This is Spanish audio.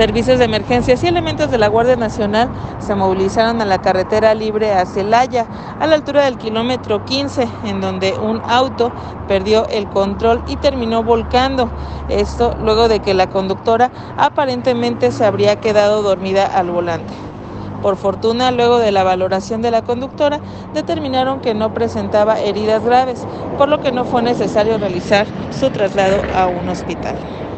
Servicios de emergencias y elementos de la Guardia Nacional se movilizaron a la carretera libre a Celaya, a la altura del kilómetro 15, en donde un auto perdió el control y terminó volcando. Esto luego de que la conductora aparentemente se habría quedado dormida al volante. Por fortuna, luego de la valoración de la conductora, determinaron que no presentaba heridas graves, por lo que no fue necesario realizar su traslado a un hospital.